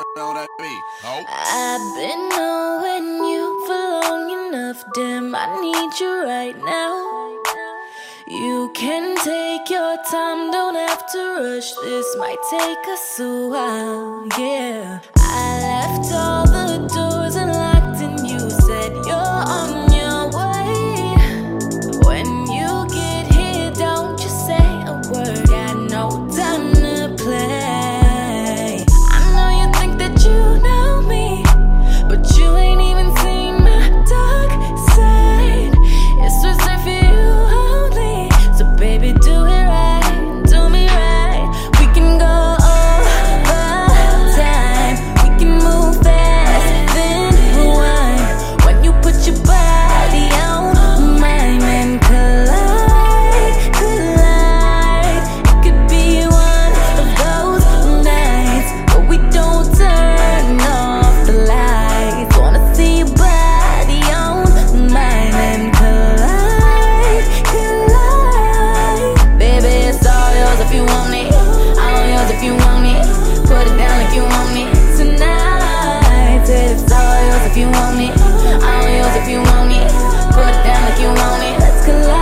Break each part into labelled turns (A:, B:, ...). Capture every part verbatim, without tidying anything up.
A: know that be. Oh.
B: I've been knowing you for long enough, damn, I need you right now. You can take your time, don't have to rush, this might take us a while, yeah. I left all the doors unlocked and you said you're on your way. When you get here, don't just say a word, got no time to play. I know you think that you know me, but you ain't even seen my dark side. It's reserved for you only, so baby do it right, do me right. We can go over time, we can move fast, then rewind. When you put your body on mine and collide, collide. It could be one of those nights where we don't turn off the lights. Wanna see your body on mine and collide, collide. Baby, it's all yours if you want it, all yours if you want it. Put it down like you want it tonight. Said it's all yours if you want it, all yours if you want it. Put it down like you want it, let's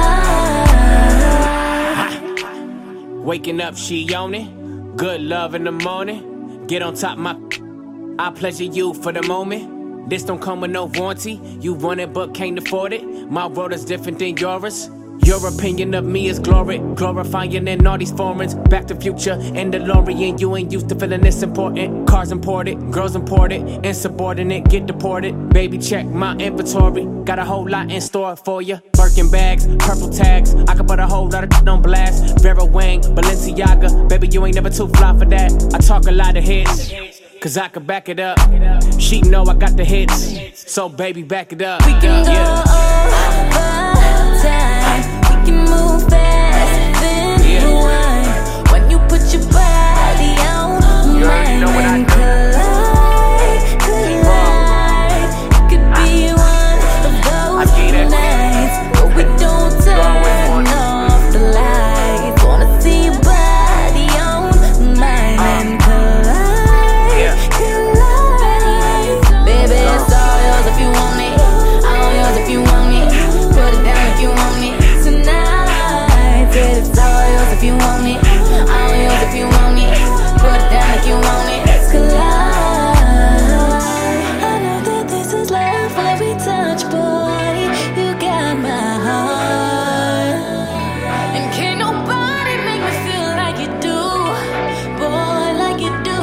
B: collide.
C: Waking up, she on it. Good love in the morning. Get on top my. I pleasure you for the moment. This don't come with no warranty. You want it but can't afford it. My world is different than yours. Your opinion of me is glory, glorifying in all these foreigns. Back to Future and DeLorean. You ain't used to feeling this important. Cars imported, girls imported, insubordinate, get deported. Baby, check my inventory. Got a whole lot in store for you. Birkin bags, purple tags. I could put a whole lot of on blast. Vera Wang, Balenciaga. Baby, you ain't never too fly for that. I talk a lot of hits, cause I could back it up. She know I got the hits, so baby, back it up.
B: We can
C: yeah.
B: go over time, we can move fast, then
C: Yeah.
B: rewind. When you put your body on
C: You already
B: mine
C: know what I
B: and
C: do.
B: collide, collide. It could be one of
C: I
B: those
C: get it.
B: nights where we don't
C: always
B: turn
C: want it.
B: off the lights. Wanna see your body on mine and collide,
C: Yeah.
B: collide. Baby, it's all yours if you want it, all yours if you want it. Put it down if you want it tonight. Said it's all yours if you want it, all yours if you want it. Put it down if you want it, let's collide. I know that this is love when we touch, boy. You got my heart, and can't nobody make me feel like you do, boy, like you do.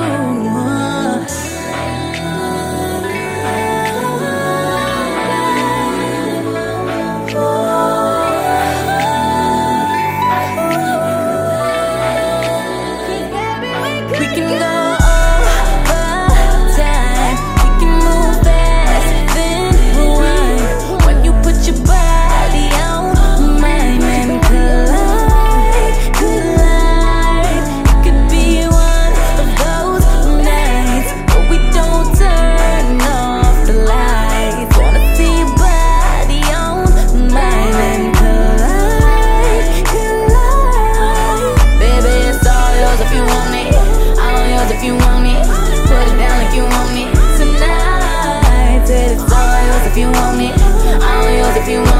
B: We can go over time, we can move fast, then rewind. When you put your body on mine and collide, collide. It could be one of those nights where we don't turn off the lights. Wanna see your body on mine and collide, collide. Baby, it's all yours if you want it, all yours if you want it. Put it down like you want it tonight. Said it's all yours if you want it, all yours if you want it.